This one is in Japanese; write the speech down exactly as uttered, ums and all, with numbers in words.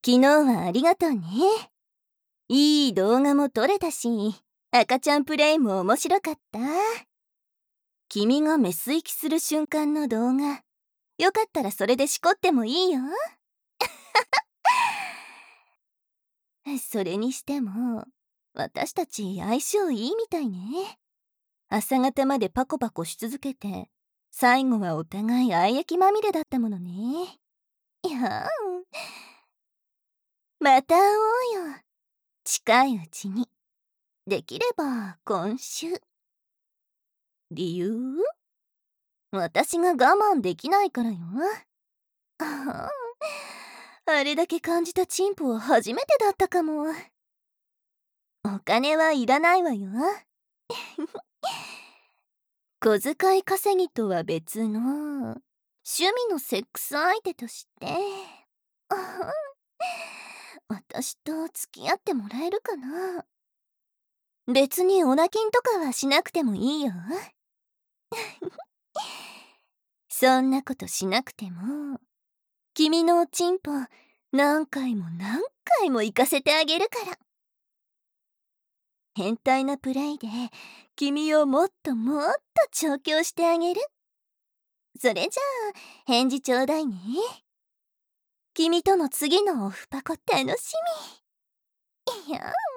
昨日はありがとうね。いい動画も撮れたし、赤ちゃんプレイも面白かった。君がメス息する瞬間の動画、よかったらそれでしこってもいいよ。それにしても、私たち相性いいみたいね。朝方までパコパコし続けて、最後はお互い愛液まみれだったものね。いやー、また会おうよ。近いうちに。できれば今週。理由？私が我慢できないからよ。ああ、あれだけ感じたチンポは初めてだったかも。お金はいらないわよ。小遣い稼ぎとは別の趣味のセックス相手として私と付き合ってもらえるかな。別にオナキンとかはしなくてもいいよ。そんなことしなくても君のおちんぽ何回も何回も行かせてあげるから。変態なプレイで君をもっともっと調教してあげる。それじゃあ返事ちょうだいね。君との次のオフパコ楽しみ。いや